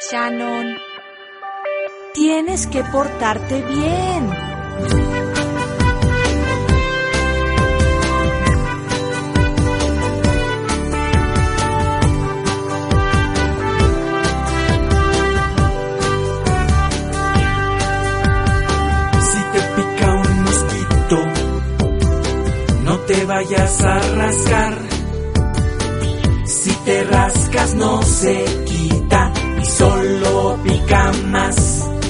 Shannon, tienes que portarte bien. Si te pica un mosquito, no te vayas a rascar. Si te rascas no se quita y solo pica más.